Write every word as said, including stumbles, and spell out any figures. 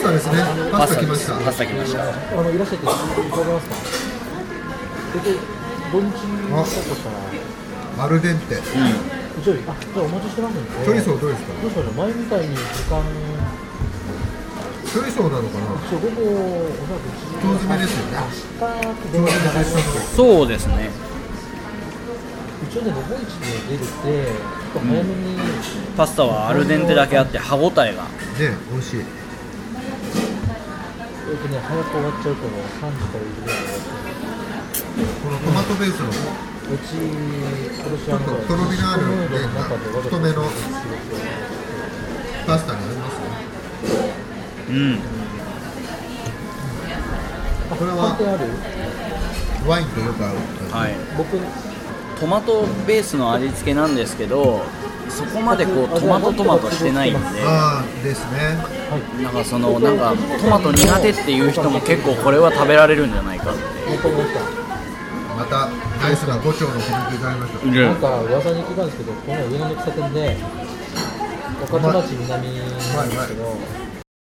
タですね。パスタ来ました。 パスタ来ました。 あのいらっしゃっていただけますか。で、土日だとしたらアルデンテ。 うん。一応、あ、じゃあお待ちしてますんで。 チョリソーどうですか。 どうしましょう。前みたいに時間。 チョリソーなのかな。 一応午後おそらく今日詰めですよね。 明日電話がかかります。 そうですね。 一応ね、午後一で出るって、ちょっと早めに、うん、 パスタはアルデンテだけあって歯ごたえが。 ね、美味しい。 えっとね、早く終わっちゃうとね、さんじからいちぐらい終わっちゃう。 このトマトベースの。 うち、殺し屋のとろみのある麺が太めのパスタになりますね。 うん。 これはワインとよく合う。 はい。 僕トマトベースの味付けなんですけど、そこまでこうトマトトマトしてないんで。 ああですね。 なんかそのなんかトマト苦手っていう人も結構これは食べられるんじゃないかって。 またナイスなご丁のコメントいただきました。 なんか噂に聞いたんですけど、この上野の喫茶店で御徒町南なんですけど、